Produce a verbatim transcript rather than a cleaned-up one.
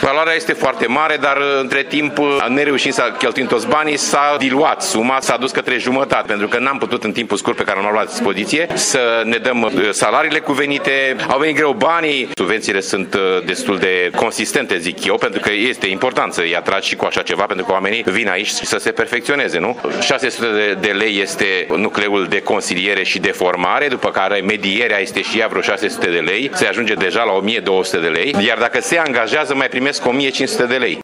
Valoarea este foarte mare, dar între timp, nereușind să cheltuim toți banii, s-a diluat suma, s-a dus către jumătate, pentru că n-am putut în timpul scurt pe care l-am luat la dispoziție să ne dăm salariile cuvenite. Au venit greu banii, subvențiile sunt destul de consistente, zic eu, pentru că este important să-i atragi și cu așa ceva, pentru că oamenii vin aici să se perfecționeze, nu? șase sute de lei este nucleul de consiliere și de formare, după care medierea este și ea vreo șase sute de lei, se ajunge deja la o mie două sute de lei, iar dacă se angajează mai primesc o mie cinci sute de lei.